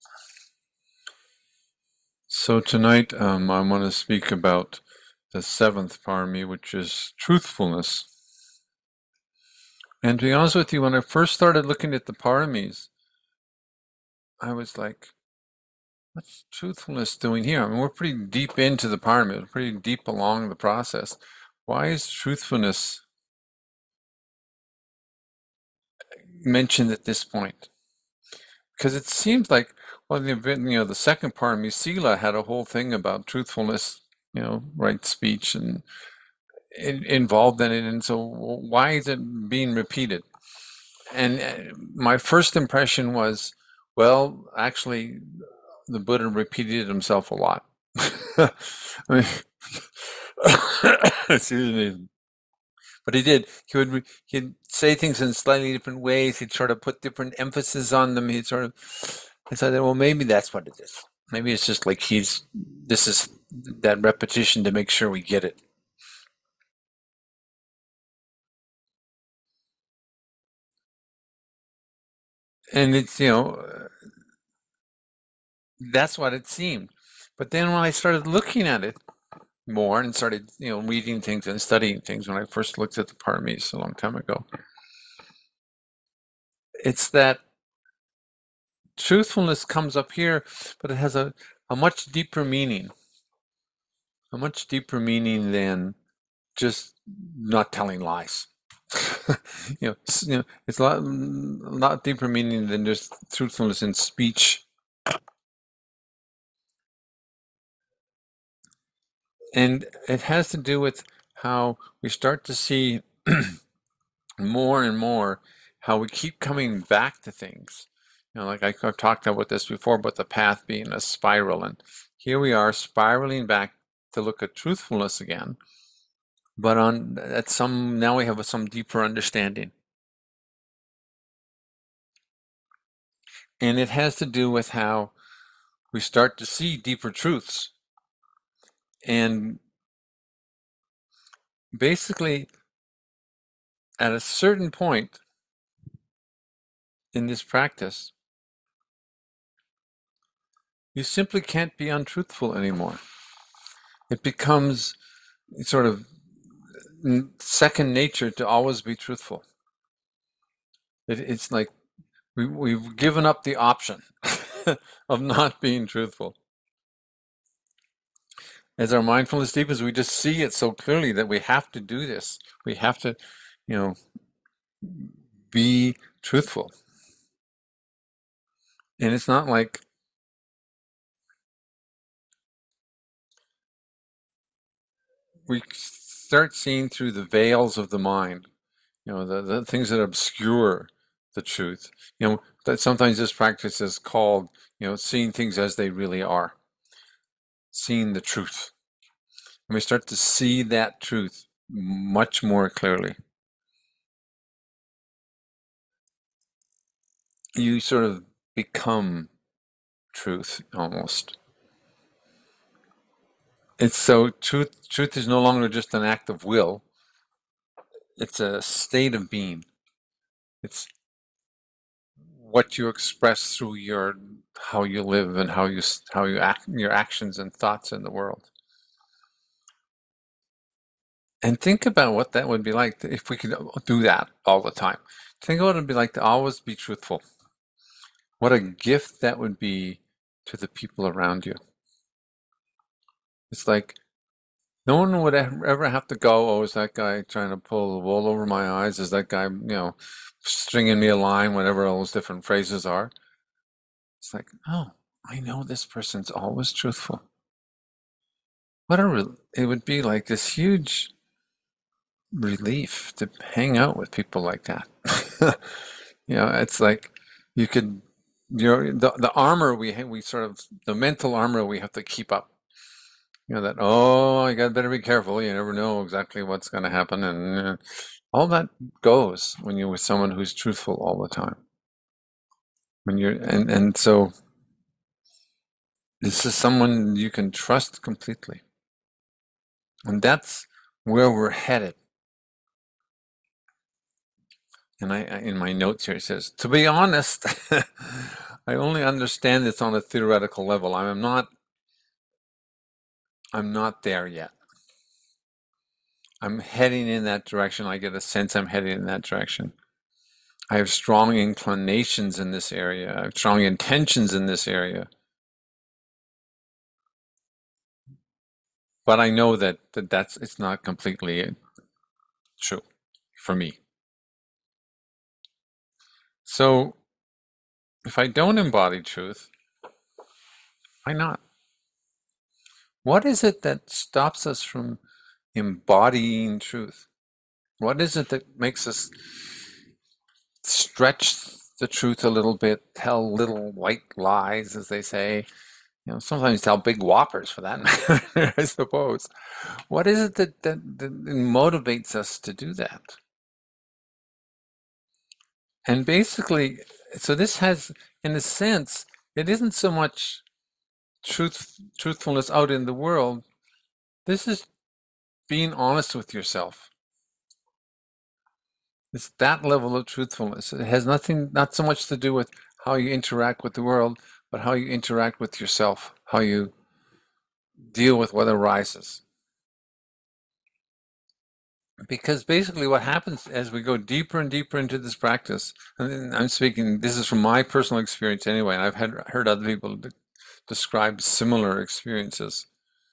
So tonight, I want to speak about the seventh parami, which is truthfulness. And to be honest with you, when I first started looking at the paramis, I was like, what's truthfulness doing here? I mean, we're pretty deep into the parami, we're pretty deep along the process. Why is truthfulness mentioned at this point? Because it seems like, well, the second parami, Sila, had a whole thing about truthfulness, right speech and involved in it. And so why is it being repeated? And my first impression was, well, actually, the Buddha repeated it himself a lot. I mean, excuse me. But he did. He'd say things in slightly different ways. He'd sort of put different emphasis on them. He'd sort of, and so I thought, well, maybe that's what it is. Maybe it's just like this is that repetition to make sure we get it. And it's, that's what it seemed. But then when I started looking at it more and started, reading things and studying things when I first looked at the paramis a long time ago, it's that truthfulness comes up here, but it has a much deeper meaning, a much deeper meaning than just not telling lies. It's a lot deeper meaning than just truthfulness in speech. And it has to do with how we start to see more and more how we keep coming back to things. Like I've talked about this before, about the path being a spiral. And here we are spiraling back to look at truthfulness again, but now we have some deeper understanding. And it has to do with how we start to see deeper truths. And basically, at a certain point in this practice, you simply can't be untruthful anymore. It becomes sort of second nature to always be truthful. It's like we've given up the option of not being truthful. As our mindfulness deepens, we just see it so clearly that we have to do this. We have to, you know, be truthful. And it's not like we start seeing through the veils of the mind, the things that obscure the truth. That sometimes this practice is called, seeing things as they really are, seeing the truth. And we start to see that truth much more clearly. You sort of become truth almost. It's so truth is no longer just an act of will. It's a state of being. It's what you express through your how you live and how you act, your actions and thoughts in the world. And think about what that would be like if we could do that all the time. Think of what it'd be like to always be truthful. What a gift that would be to the people around you. It's like no one would ever have to go, oh, is that guy trying to pull the wool over my eyes? Is that guy, stringing me a line, whatever all those different phrases are? It's like, oh, I know this person's always truthful. It would be like this huge relief to hang out with people like that. It's like you could, the armor we sort of, the mental armor we have to keep up. That, oh, you got better be careful. You never know exactly what's going to happen. And all that goes when you're with someone who's truthful all the time. And so this is someone you can trust completely. And that's where we're headed. And in my notes here, it says, to be honest, I only understand this on a theoretical level. I'm not there yet. I'm heading in that direction. I get a sense I'm heading in that direction. I have strong inclinations in this area. I have strong intentions in this area. But I know that it's not completely true for me. So if I don't embody truth, why not? What is it that stops us from embodying truth? What is it that makes us stretch the truth a little bit, tell little white lies, as they say? Sometimes tell big whoppers for that matter, I suppose. What is it that motivates us to do that? And basically, so this has, in a sense, it isn't so much truthfulness out in the world. This is being honest with yourself. It's that level of truthfulness. It has nothing, not so much to do with how you interact with the world, but how you interact with yourself, how you deal with what arises. Because basically what happens as we go deeper and deeper into this practice, and I'm speaking, this is from my personal experience anyway, and I've heard other people describe similar experiences.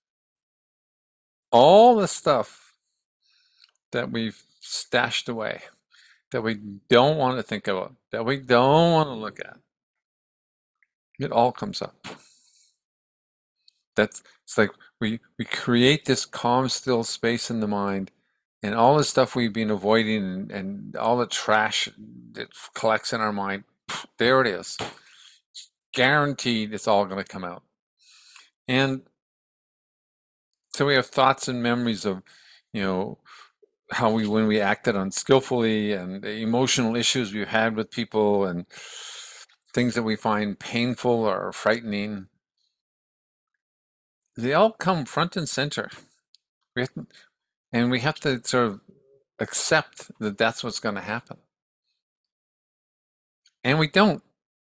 All the stuff that we've stashed away, that we don't want to think about, that we don't want to look at, it all comes up. It's like we create this calm, still space in the mind, and all the stuff we've been avoiding and all the trash that collects in our mind, there it is. Guaranteed it's all going to come out. And so we have thoughts and memories of, you know, when we acted unskillfully and the emotional issues we've had with people and things that we find painful or frightening. They all come front and center. We have to, and we have to sort of accept that that's what's going to happen. And we don't.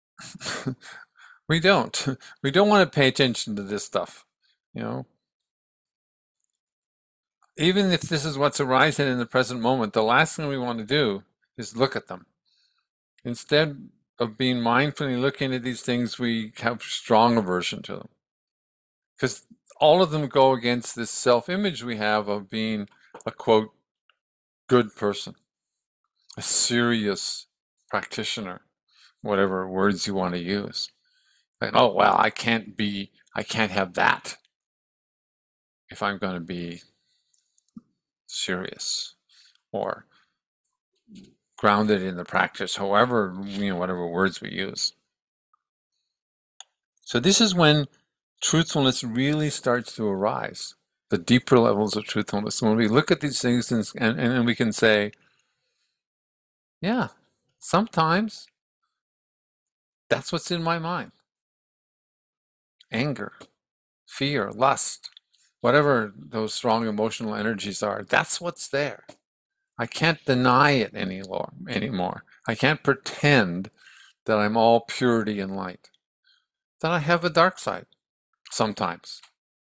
We don't. We don't want to pay attention to this stuff. You know, even if this is what's arising in the present moment, the last thing we want to do is look at them. Instead of being mindfully looking at these things, we have strong aversion to them. Because all of them go against this self-image we have of being a quote, good person, a serious practitioner, whatever words you want to use. Like, oh, well, I can't have that if I'm going to be serious or grounded in the practice, however, whatever words we use. So this is when truthfulness really starts to arise, the deeper levels of truthfulness. When we look at these things and we can say, yeah, sometimes that's what's in my mind. Anger, fear, lust, whatever those strong emotional energies are, that's what's there. I can't deny it anymore. I can't pretend that I'm all purity and light. That I have a dark side sometimes.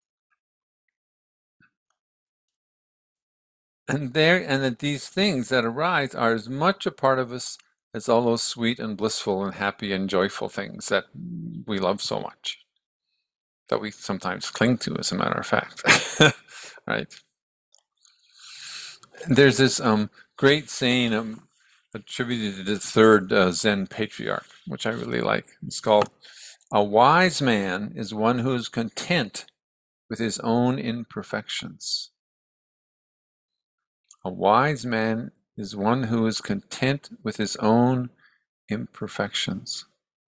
And that these things that arise are as much a part of us as all those sweet and blissful and happy and joyful things that we love so much, that we sometimes cling to, as a matter of fact. Right? There's this great saying attributed to the third Zen patriarch, which I really like. It's called, "A wise man is one who is content with his own imperfections." A wise man is one who is content with his own imperfections.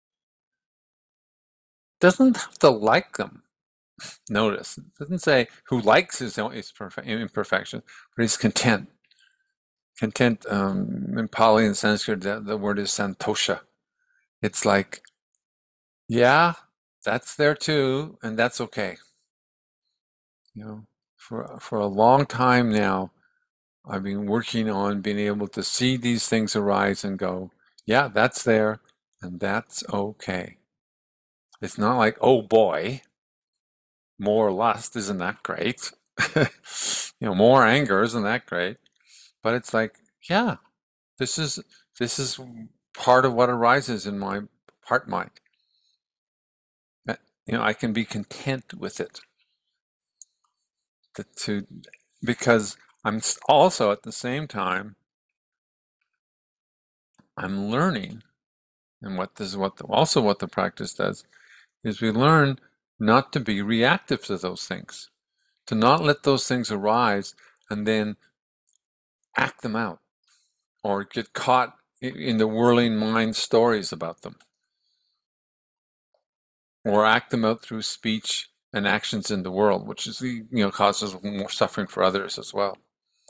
Doesn't have to like them. Notice, it doesn't say who likes his own imperfections, but he's content. Content, in Pali and Sanskrit, the word is santosha. It's like, yeah, that's there too, and that's okay. For a long time now, I've been working on being able to see these things arise and go, yeah, that's there, and that's okay. It's not like, oh boy, more lust, isn't that great? More anger, isn't that great? But it's like, yeah, this is this is part of what arises in my heart mind. I can be content with it to because also at the same time I'm learning, and what this is also what the practice does is we learn not to be reactive to those things, to not let those things arise and then act them out or get caught in the whirling mind stories about them or act them out through speech and actions in the world, which is causes more suffering for others as well.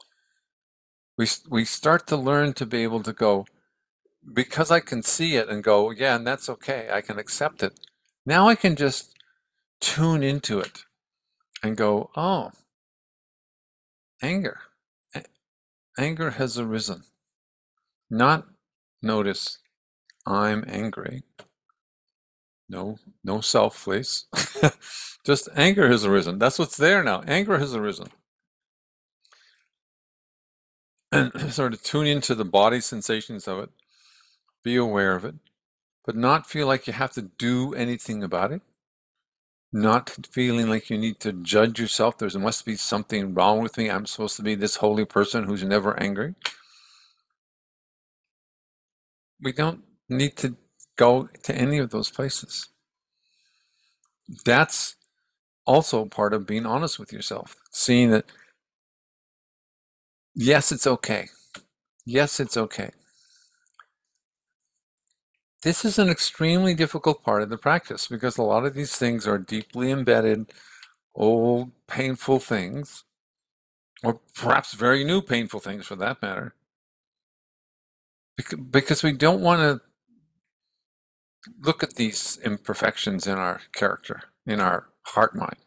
We start to learn to be able to go, because I can see it and go, yeah, and that's okay. I can accept it. Now I can just tune into it and go, oh, anger. Anger has arisen. Not notice I'm angry. No, no self, please. Just anger has arisen. That's what's there now. Anger has arisen. And sort of tune into the body sensations of it, be aware of it, but not feel like you have to do anything about it. Not feeling like you need to judge yourself. There must be something wrong with me. I'm supposed to be this holy person who's never angry. We don't need to go to any of those places. That's also part of being honest with yourself. Seeing that, yes, it's okay. Yes, it's okay. This is an extremely difficult part of the practice because a lot of these things are deeply embedded, old, painful things, or perhaps very new, painful things for that matter. Because we don't want to look at these imperfections in our character, in our heart mind.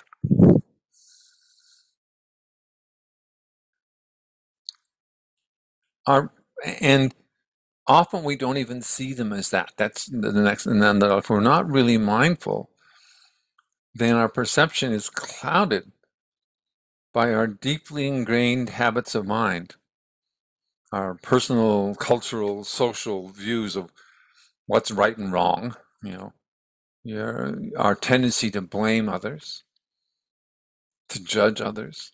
Our, and often we don't even see them as that. That's the next, and then if we're not really mindful, then our perception is clouded by our deeply ingrained habits of mind, our personal, cultural, social views of what's right and wrong, our tendency to blame others, to judge others.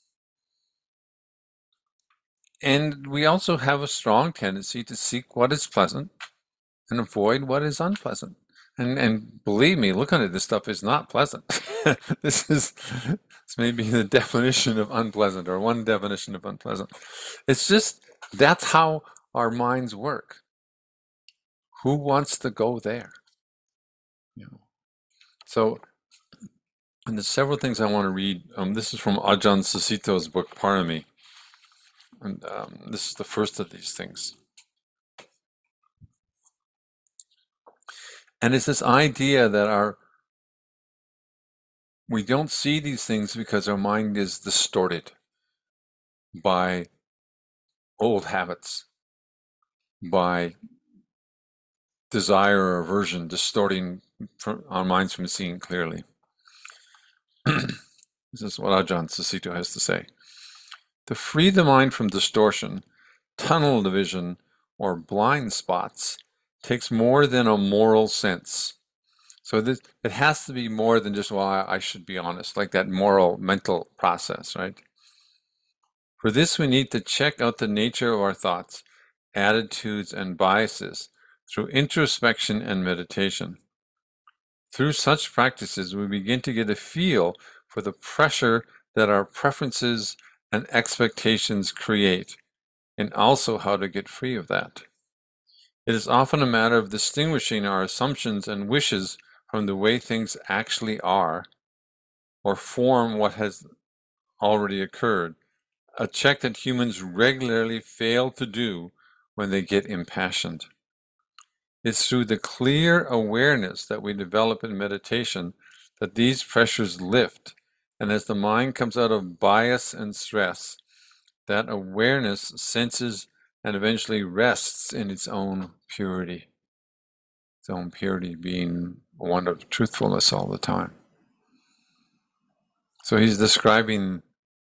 And we also have a strong tendency to seek what is pleasant and avoid what is unpleasant. And believe me, looking at this stuff is not pleasant. This may be the definition of unpleasant, or one definition of unpleasant. It's just that's how our minds work. Who wants to go there? You know. So, and there's several things I want to read. This is from Ajahn Susito's book Parami, and this is the first of these things. And it's this idea that we don't see these things because our mind is distorted by old habits, by desire or aversion distorting our minds from seeing clearly. This is what Ajahn Susito has to say. To free the mind from distortion, tunnel vision, or blind spots takes more than a moral sense. So it has to be more than just, well, I should be honest, like that moral mental process, right? For this, we need to check out the nature of our thoughts, attitudes, and biases through introspection and meditation. Through such practices, we begin to get a feel for the pressure that our preferences and expectations create, and also how to get free of that. It is often a matter of distinguishing our assumptions and wishes from the way things actually are, or form what has already occurred, a check that humans regularly fail to do when they get impassioned. It's through the clear awareness that we develop in meditation that these pressures lift, and as the mind comes out of bias and stress, that awareness senses and eventually rests in its own purity. Its own purity being one of truthfulness all the time. So he's describing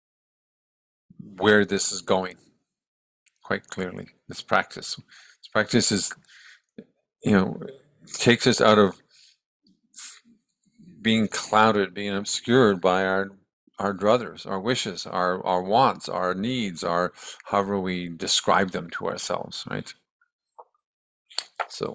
where this is going quite clearly. This practice. This practice is, takes us out of being clouded, being obscured by our druthers, our wishes, our wants, our needs, our however we describe them to ourselves, right? So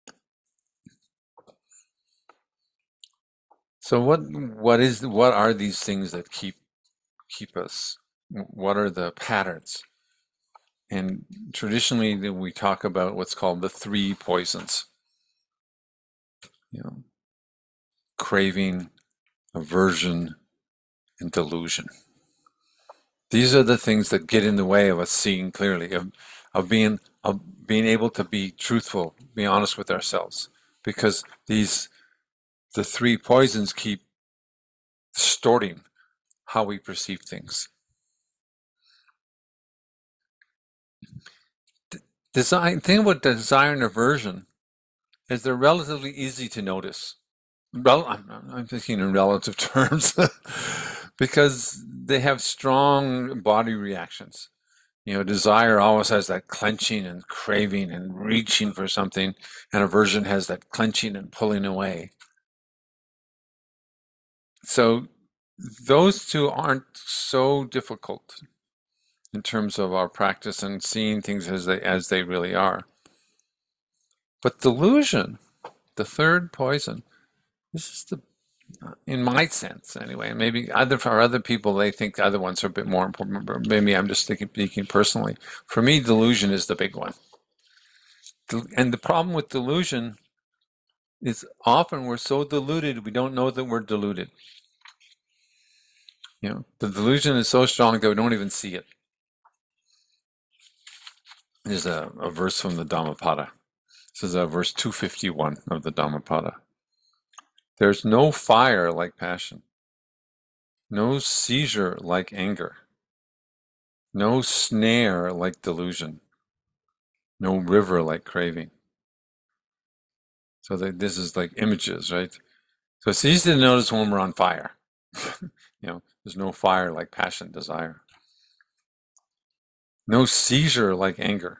what are these things that keep us? What are the patterns? And traditionally we talk about what's called the three poisons. Craving, aversion, and delusion. These are the things that get in the way of us seeing clearly, of being able to be truthful, be honest with ourselves, because the three poisons keep distorting how we perceive things. Thing about desire and aversion is they're relatively easy to notice. Well, I'm thinking in relative terms because they have strong body reactions. Desire always has that clenching and craving and reaching for something, and aversion has that clenching and pulling away. So those two aren't so difficult in terms of our practice and seeing things as they really are. But delusion, the third poison, this is in my sense anyway, maybe for other people, they think the other ones are a bit more important, but maybe I'm just speaking personally. For me, delusion is the big one. And the problem with delusion is often we're so deluded, we don't know that we're deluded. The delusion is so strong that we don't even see it. There's a verse from the Dhammapada. This is verse 251 of the Dhammapada. There's no fire like passion, no seizure like anger, no snare like delusion, no river like craving. So this is like images, right? So it's easy to notice when we're on fire. There's no fire like passion, desire. No seizure like anger.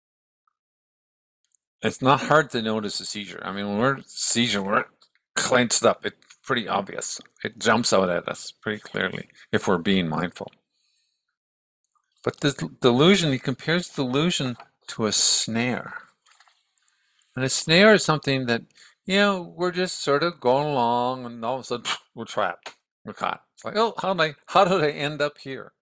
It's not hard to notice a seizure. I mean, when we're clenched up. It's pretty obvious. It jumps out at us pretty clearly if we're being mindful. But this delusion, he compares delusion to a snare. And a snare is something that, we're just sort of going along and all of a sudden we're trapped. We're caught. It's like, oh, how did I end up here?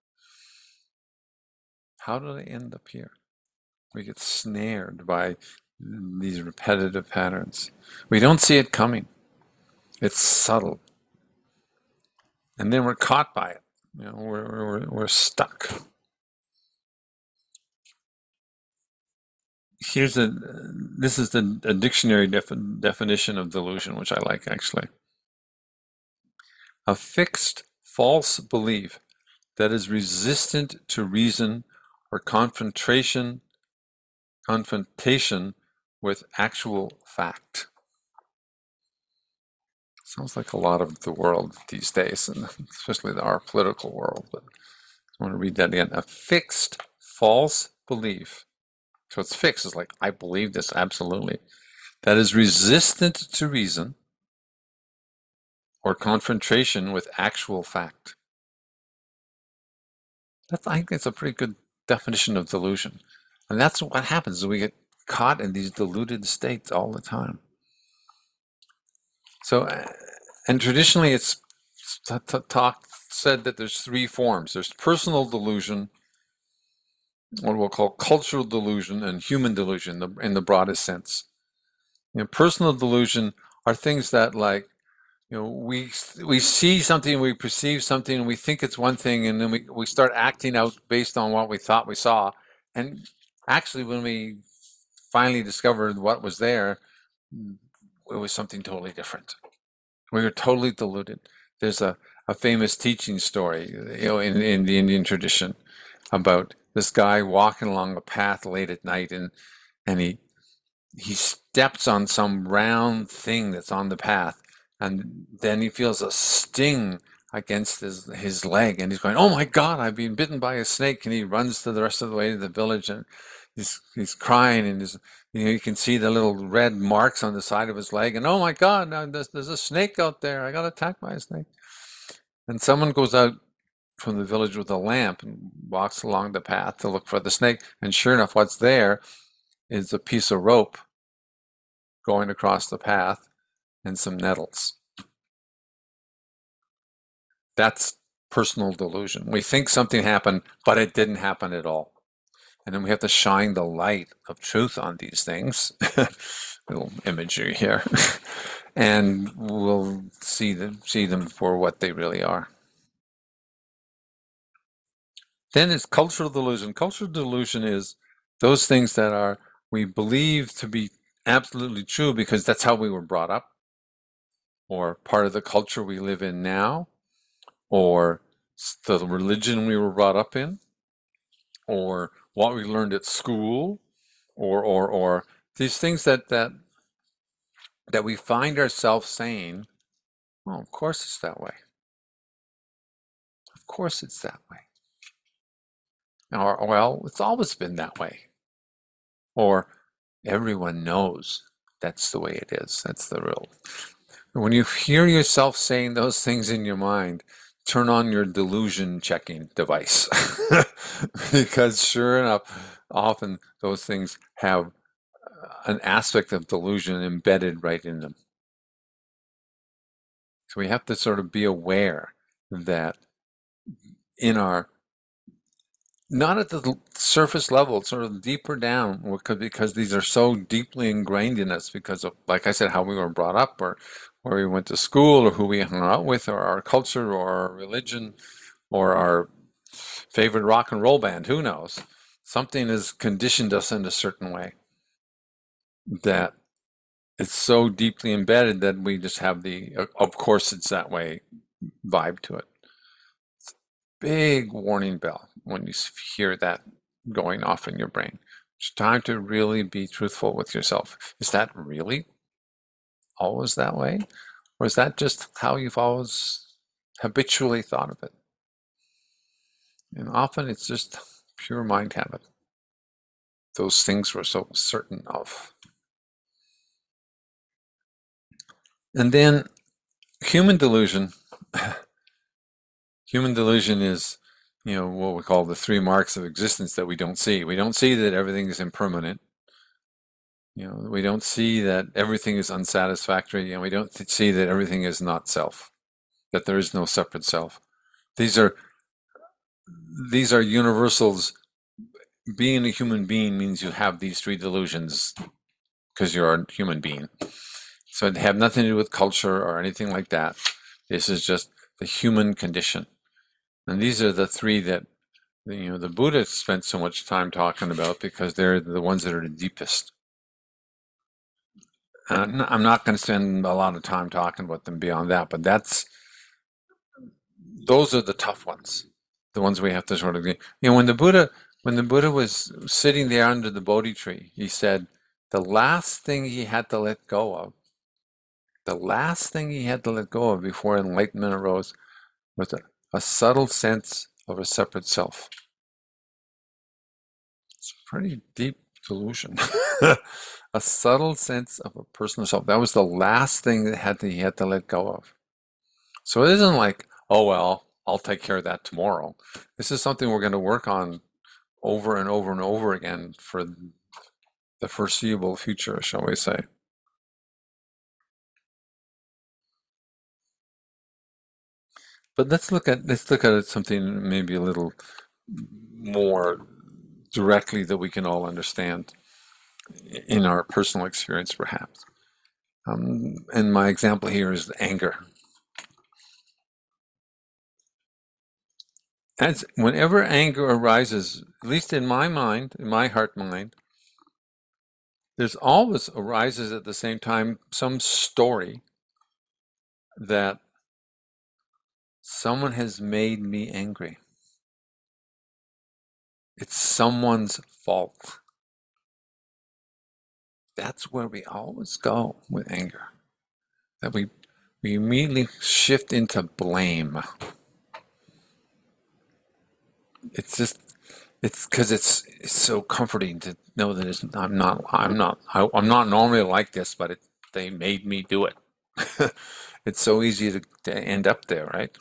How did I end up here? We get snared by these repetitive patterns. We don't see it coming. It's subtle. And then we're caught by it. We're stuck. This is a dictionary definition of delusion, which I like actually. A fixed false belief that is resistant to reason or confrontation with actual fact. Sounds like a lot of the world these days, and especially our political world. But I want to read that again. A fixed false belief. So it's fixed. It's like, I believe this absolutely. That is resistant to reason or confrontation with actual fact. I think that's a pretty good definition of delusion. And that's what happens. We get caught in these deluded states all the time. So, and traditionally it's said that there's three forms. There's personal delusion, what we'll call cultural delusion, and human delusion in the broadest sense. Personal delusion are things that we see something, we perceive something, and we think it's one thing, and then we start acting out based on what we thought we saw. And actually, when we finally discovered what was there, it was something totally different. We were totally deluded. There's a famous teaching story, in the Indian tradition about this guy walking along a path late at night, and he he steps on some round thing that's on the path, and then he feels a sting against his leg, and he's going, "Oh my God, I've been bitten by a snake!" And he runs to the rest of the way to the village, and he's crying, and you can see the little red marks on the side of his leg, and oh my God, now there's a snake out there! I got attacked by a snake. And someone goes out from the village with a lamp and walks along the path to look for the snake, and sure enough, what's there is a piece of rope going across the path and some nettles. That's personal delusion. We think something happened, but it didn't happen at all. And then we have to shine the light of truth on these things. Little imagery here. And we'll see them for what they really are. Then it's cultural delusion. Cultural delusion is those things that are we believe to be absolutely true because that's how we were brought up, or part of the culture we live in now, or the religion we were brought up in, or what we learned at school, or these things that we find ourselves saying, "Oh, of course it's that way. Of course it's that way." Or, "Well, it's always been that way." Or, "Everyone knows that's the way it is. That's the real." When you hear yourself saying those things in your mind, turn on your delusion checking device. Because sure enough, often those things have an aspect of delusion embedded right in them. So we have to sort of be aware that in our, not at the surface level, sort of deeper down, because these are so deeply ingrained in us because of, like I said, how we were brought up, or where we went to school, or who we hung out with, or our culture, or our religion, or our favorite rock and roll band, who knows? Something has conditioned us in a certain way that it's so deeply embedded that we just have the, of course it's that way vibe to it. Big warning bell when you hear that going off in your brain. It's time to really be truthful with yourself. Is that really always that way? Or is that just how you've always habitually thought of it? And often it's just pure mind habit. Those things we're so certain of. And then human delusion. Human delusion is, what we call the three marks of existence that we don't see. We don't see that everything is impermanent. We don't see that everything is unsatisfactory, and we don't see that everything is not self, that there is no separate self. These are these are universals. Being a human being means you have these three delusions because you're a human being. So it have nothing to do with culture or anything like that. This is just the human condition. And these are the three that the Buddha spent so much time talking about because they're the ones that are the deepest. I'm not going to spend a lot of time talking about them beyond that, but those are the tough ones, the ones we have to sort of get. When the Buddha was sitting there under the Bodhi tree, he said the last thing he had to let go of, the last thing he had to let go of before enlightenment arose was a subtle sense of a separate self. It's a pretty deep delusion. A subtle sense of a personal self. That was the last thing that he had to let go of. So it isn't like, oh well, I'll take care of that tomorrow. This is something we're going to work on over and over and over again for the foreseeable future, shall we say. But let's look at something maybe a little more directly that we can all understand in our personal experience, perhaps. And my example here is anger. As whenever anger arises, at least in my mind, in my heart mind, there's always arises at the same time some story that someone has made me angry. It's someone's fault. That's where we always go with anger. That we immediately shift into blame. It's just it's because it's so comforting to know that I'm not normally like this, but they made me do it. It's so easy to end up there, right?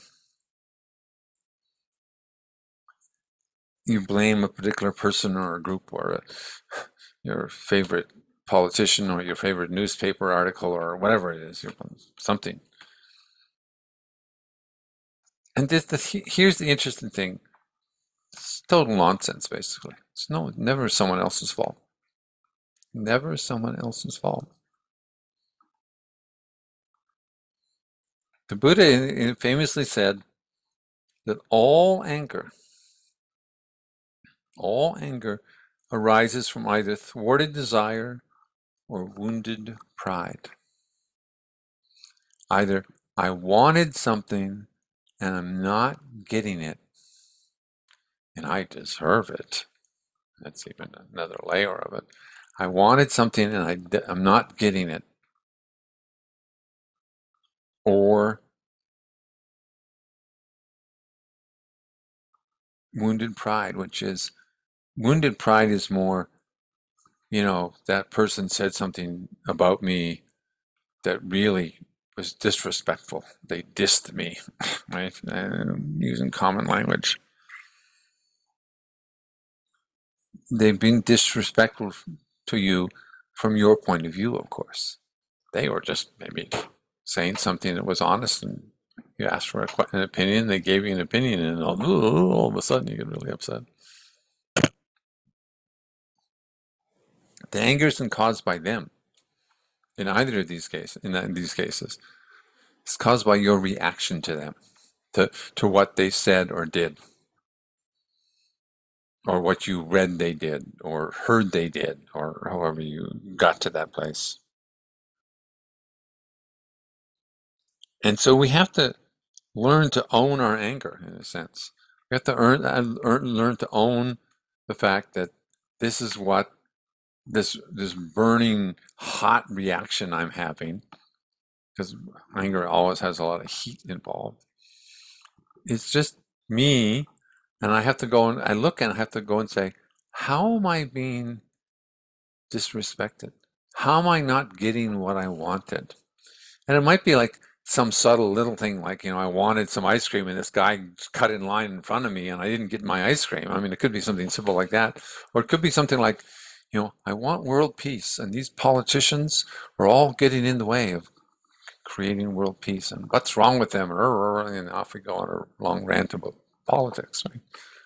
You blame a particular person or a group or your favorite politician or your favorite newspaper article or whatever it is, something. And here's the interesting thing. It's total nonsense, basically. It's never someone else's fault. Never someone else's fault. The Buddha famously said that all anger arises from either thwarted desire or wounded pride. Either I wanted something and I'm not getting it and I deserve it. That's even another layer of it. I wanted something and I'm not getting it. Or wounded pride, wounded pride is more, that person said something about me that really was disrespectful. They dissed me, right? Using common language. They've been disrespectful to you from your point of view, of course. They were just maybe saying something that was honest, and you asked for an opinion, they gave you an opinion, and all of a sudden you get really upset. The anger isn't caused by them in either of these cases. In these cases, it's caused by your reaction to them, to what they said or did, or what you read they did, or heard they did, or however you got to that place. And so we have to learn to own our anger in a sense. We have to learn to own the fact that this is what this burning hot reaction I'm having, because anger always has a lot of heat involved. It's just me, and I have to go and I look and I have to go and say, how am I being disrespected? How am I not getting what I wanted? And it might be like some subtle little thing, like, I wanted some ice cream and this guy cut in line in front of me and I didn't get my ice cream. I mean, it could be something simple like that. Or it could be something like, I want world peace and these politicians are all getting in the way of creating world peace. And what's wrong with them? And off we go on a long rant about politics, right?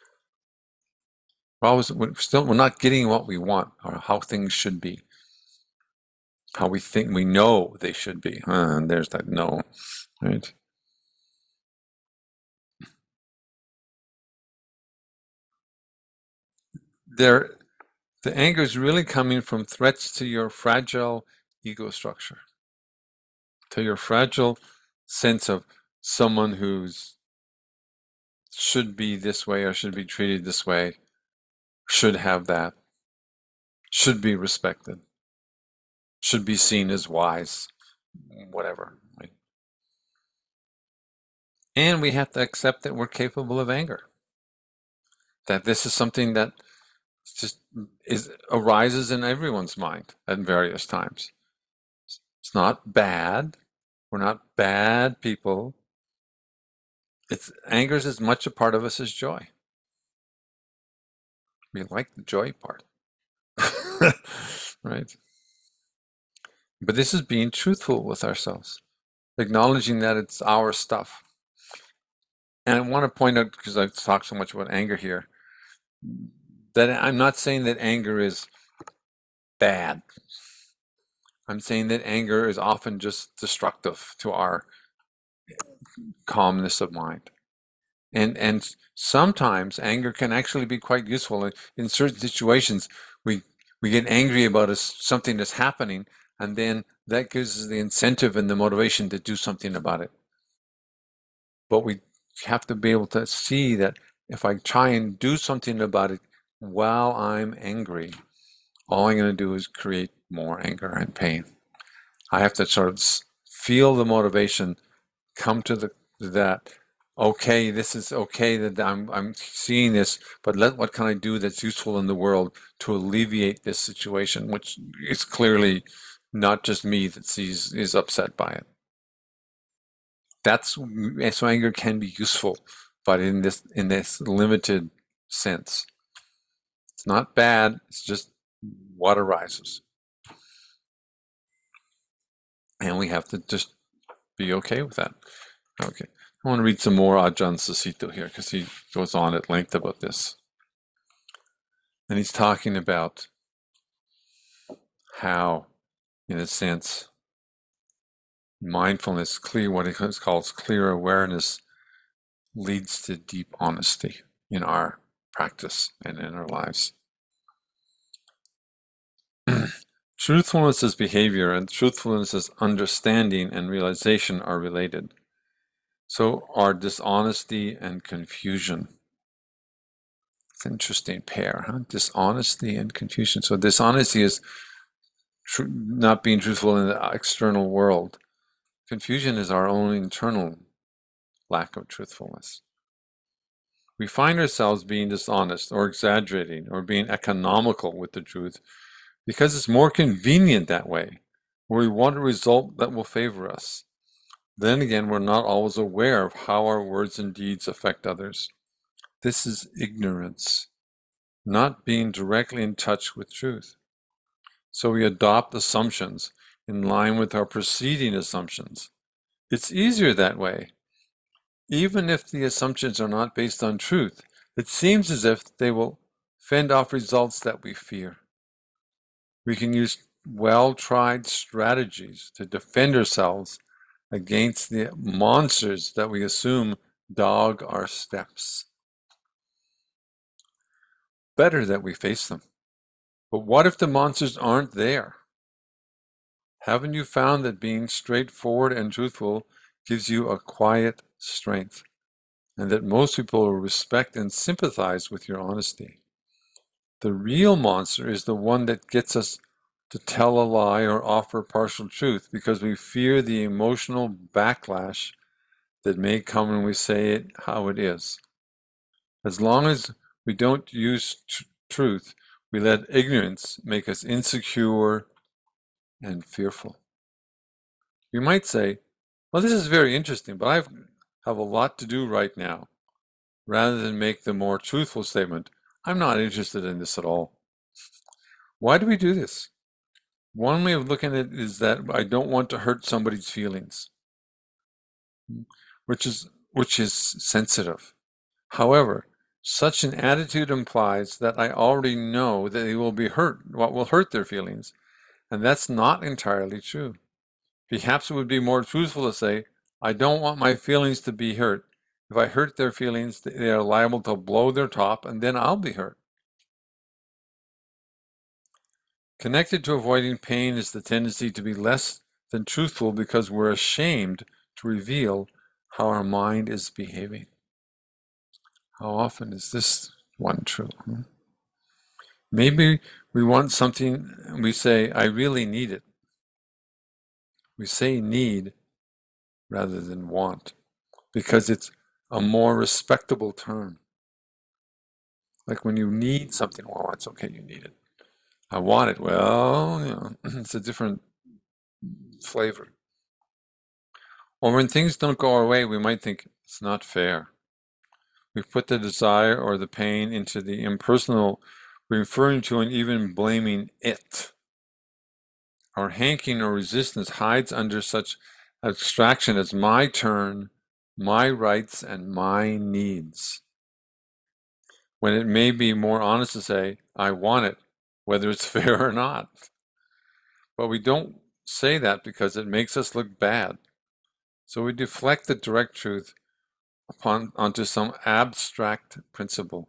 We're not getting what we want or how things should be, how we think we know they should be. And there's that no, right? There, the anger is really coming from threats to your fragile ego structure, to your fragile sense of someone who's should be this way or should be treated this way, should have that, should be respected, should be seen as wise, whatever. Right? And we have to accept that we're capable of anger, that this is something that just arises in everyone's mind at various times. It's not bad. We're not bad people. It's anger is as much a part of us as joy. We like the joy part, right? But this is being truthful with ourselves, acknowledging that it's our stuff. And I want to point out, because I've talked so much about anger here, that I'm not saying that anger is bad. I'm saying that anger is often just destructive to our calmness of mind. And sometimes anger can actually be quite useful. In certain situations, we we get angry about something that's happening, and then that gives us the incentive and the motivation to do something about it. But we have to be able to see that if I try and do something about it while I'm angry, all I'm going to do is create more anger and pain. I have to sort of feel the motivation, come to that. Okay, this is okay that I'm seeing this, but what can I do that's useful in the world to alleviate this situation, which is clearly not just me that is upset by it. So anger can be useful, but in this limited sense. It's not bad, it's just what arises. And we have to just be okay with that. Okay. I want to read some more Ajahn Susito here because he goes on at length about this. And he's talking about how, in a sense, mindfulness, what he calls clear awareness, leads to deep honesty in our practice and in our lives. Truthfulness as behavior and truthfulness as understanding and realization are related. So are dishonesty and confusion. It's an interesting pair, huh? Dishonesty and confusion. So dishonesty is not being truthful in the external world. Confusion is our own internal lack of truthfulness. We find ourselves being dishonest or exaggerating or being economical with the truth because it's more convenient that way, or we want a result that will favor us. Then again, we're not always aware of how our words and deeds affect others. This is ignorance, not being directly in touch with truth. So we adopt assumptions in line with our preceding assumptions. It's easier that way. Even if the assumptions are not based on truth, it seems as if they will fend off results that we fear. We can use well-tried strategies to defend ourselves against the monsters that we assume dog our steps. Better that we face them. But what if the monsters aren't there? Haven't you found that being straightforward and truthful gives you a quiet strength, and that most people will respect and sympathize with your honesty? The real monster is the one that gets us to tell a lie or offer partial truth because we fear the emotional backlash that may come when we say it how it is. As long as we don't use truth, we let ignorance make us insecure and fearful. You might say, well, this is very interesting, but I have a lot to do right now. Rather than make the more truthful statement, I'm not interested in this at all. Why do we do this? One way of looking at it is that I don't want to hurt somebody's feelings, which is sensitive. However, such an attitude implies that I already know that they will be hurt, what will hurt their feelings, and that's not entirely true. Perhaps it would be more truthful to say, I don't want my feelings to be hurt. If I hurt their feelings, they are liable to blow their top, and then I'll be hurt. Connected to avoiding pain is the tendency to be less than truthful because we're ashamed to reveal how our mind is behaving. How often is this one true? Maybe we want something and we say, I really need it. We say need rather than want because it's a more respectable term. Like when you need something, well, it's okay, you need it. I want it, well, it's a different flavor. Or when things don't go our way, we might think it's not fair. We put the desire or the pain into the impersonal, referring to and even blaming it. Our hanking or resistance hides under such abstraction as my turn, my rights, and my needs. When it may be more honest to say, I want it, whether it's fair or not. But we don't say that because it makes us look bad. So we deflect the direct truth onto some abstract principle.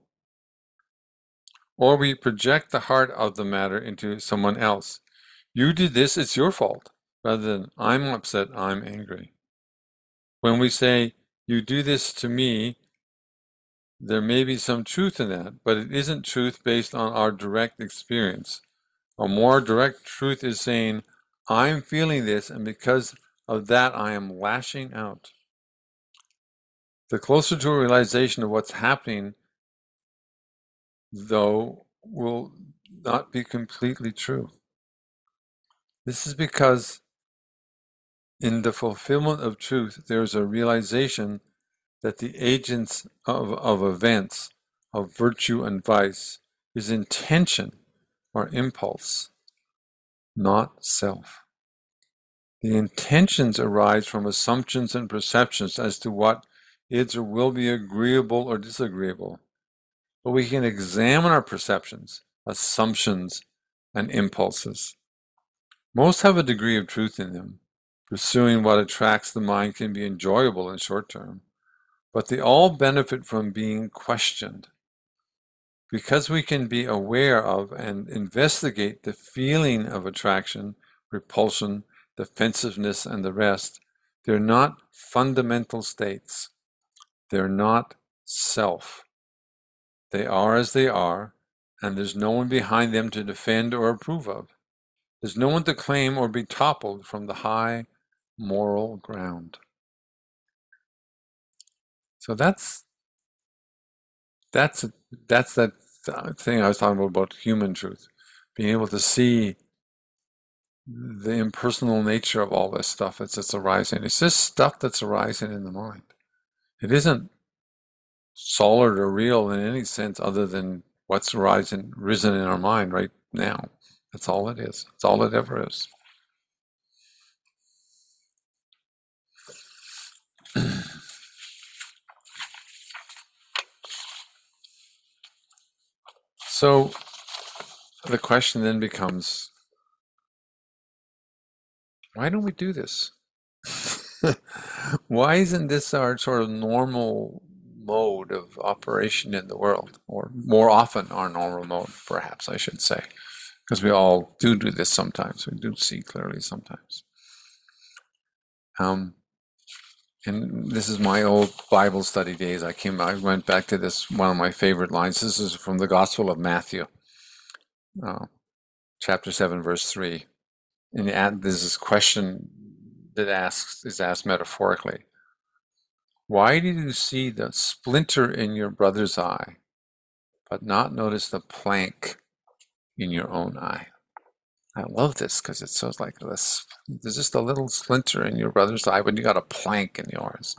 Or we project the heart of the matter into someone else. You did this, it's your fault, rather than I'm upset, I'm angry. When we say, you do this to me, there may be some truth in that, but it isn't truth based on our direct experience. A more direct truth is saying, I'm feeling this, and because of that, I am lashing out. The closer to a realization of what's happening, though, will not be completely true. This is because in the fulfillment of truth, there is a realization that the agents of events, of virtue and vice, is intention or impulse, not self. The intentions arise from assumptions and perceptions as to what is or will be agreeable or disagreeable. But we can examine our perceptions, assumptions, and impulses. Most have a degree of truth in them. Pursuing what attracts the mind can be enjoyable in short term, but they all benefit from being questioned. Because we can be aware of and investigate the feeling of attraction, repulsion, defensiveness, and the rest, they're not fundamental states. They're not self. They are as they are, and there's no one behind them to defend or approve of. There's no one to claim or be toppled from the high moral ground. So that's that's that thing I was talking about human truth, being able to see the impersonal nature of all this stuff that's arising. It's just stuff that's arising in the mind. It isn't solid or real in any sense other than what's risen in our mind right now. That's all it is. That's all it ever is. So the question then becomes, why don't we do this? Why isn't this our sort of normal mode of operation in the world, or more often our normal mode, perhaps I should say, because we all do this sometimes. We do see clearly sometimes. Um, and this is my old Bible study days. I went back to this, one of my favorite lines. This is from the Gospel of Matthew, uh, chapter 7, verse 3. And there's this question that is asked metaphorically. Why did you see the splinter in your brother's eye, but not notice the plank in your own eye? I love this because it's so like this. There's just a little splinter in your brother's eye when you got a plank in yours.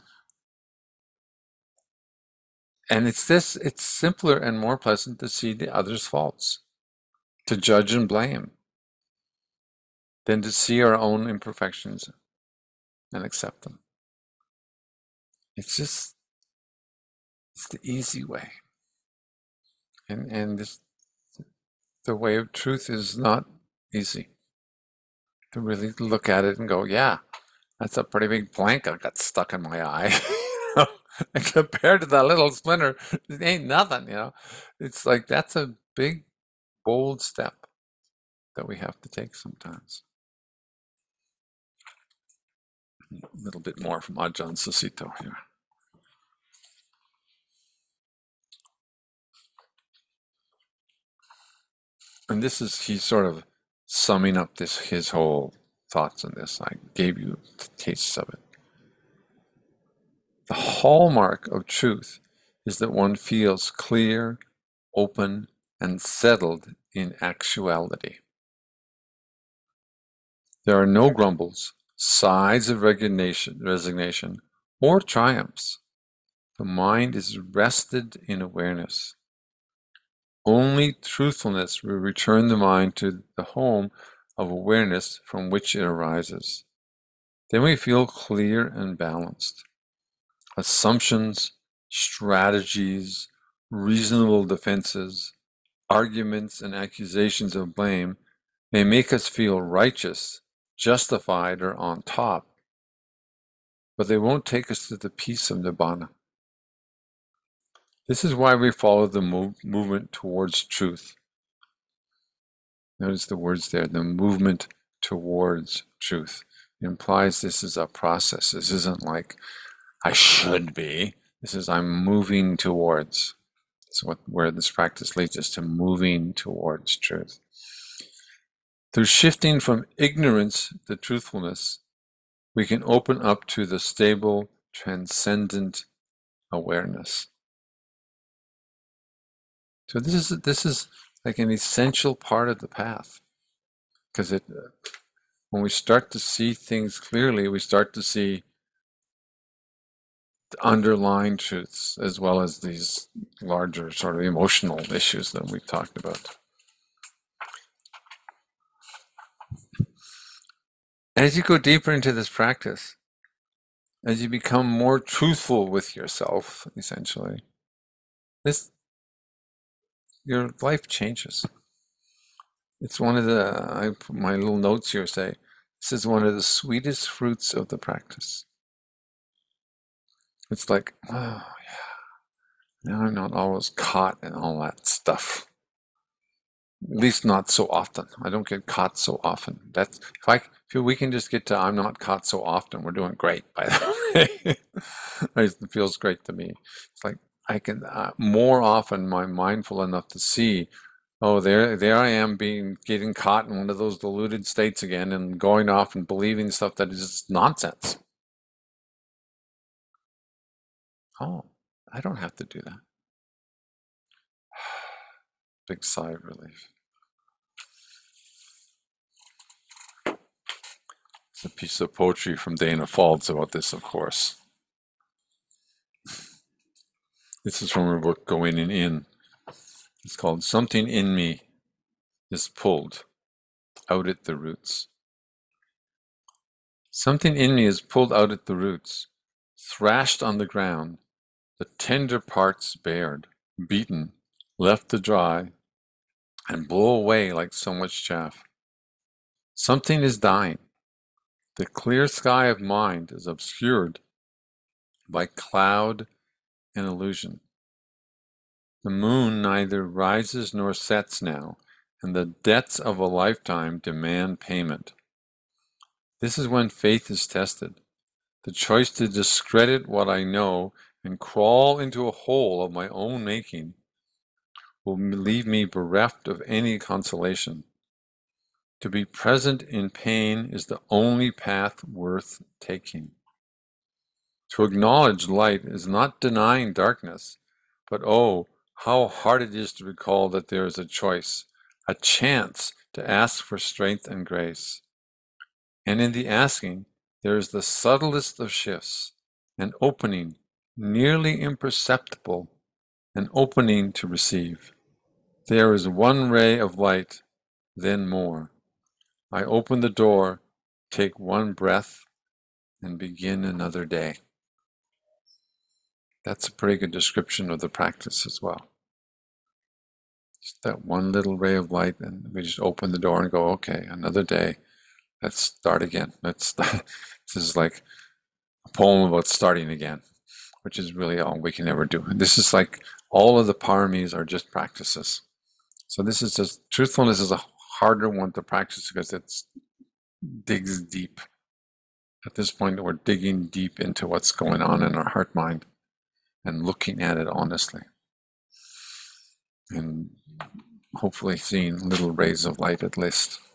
And it's simpler and more pleasant to see the other's faults, to judge and blame, than to see our own imperfections and accept them. It's just, it's the easy way. And the way of truth is not easy. To really look at it and go, yeah, that's a pretty big plank I got stuck in my eye. And compared to that little splinter, it ain't nothing, you know. It's like that's a big, bold step that we have to take sometimes. A little bit more from Ajahn Susito here. And this is, he's sort of summing up his whole thoughts on this. I gave you tastes of it. The hallmark of truth is that one feels clear, open, and settled in actuality. There are no grumbles, sighs of resignation, or triumphs. The mind is rested in awareness. Only truthfulness will return the mind to the home of awareness from which it arises. Then we feel clear and balanced. Assumptions, strategies, reasonable defenses, arguments, and accusations of blame may make us feel righteous, justified, or on top, but they won't take us to the peace of Nibbana. This is why we follow the movement towards truth. Notice the words there, the movement towards truth. It implies this is a process. This isn't like, I should be. This is, I'm moving towards. That's where this practice leads us, to moving towards truth. Through shifting from ignorance to truthfulness, we can open up to the stable, transcendent awareness. So this is like an essential part of the path, because when we start to see things clearly, we start to see the underlying truths as well as these larger sort of emotional issues that we've talked about. As you go deeper into this practice, as you become more truthful with yourself, essentially, your life changes. It's one of my little notes here say, this is one of the sweetest fruits of the practice. It's like, oh yeah, now I'm not always caught in all that stuff. At least not so often. I don't get caught so often. That's if we can just get to I'm not caught so often, we're doing great, by the way. It feels great to me. It's like I can more often I'm mindful enough to see, oh, there I am getting caught in one of those deluded states again and going off and believing stuff that is just nonsense. Oh, I don't have to do that. Big sigh of relief. It's a piece of poetry from Dana Faulds about this, of course. This is from her book Going In. It's called Something in Me is Pulled Out at the Roots. Something in me is pulled out at the roots, thrashed on the ground, the tender parts bared, beaten, left to dry, and blow away like so much chaff. Something is dying. The clear sky of mind is obscured by cloud and illusion. The moon neither rises nor sets now, and the debts of a lifetime demand payment. This is when faith is tested. The choice to discredit what I know and crawl into a hole of my own making will leave me bereft of any consolation. To be present in pain is the only path worth taking. To acknowledge light is not denying darkness, but oh, how hard it is to recall that there is a choice, a chance to ask for strength and grace. And in the asking, there is the subtlest of shifts, an opening, nearly imperceptible, an opening to receive. There is one ray of light, then more. I open the door, take one breath, and begin another day. That's a pretty good description of the practice as well. Just that one little ray of light, and we just open the door and go, okay, another day. Let's start again. This is like a poem about starting again, which is really all we can ever do. And this is like all of the paramis are just practices. So this is just, truthfulness is a harder one to practice because it digs deep. At this point, we're digging deep into what's going on in our heart mind and looking at it honestly. And hopefully seeing little rays of light at least.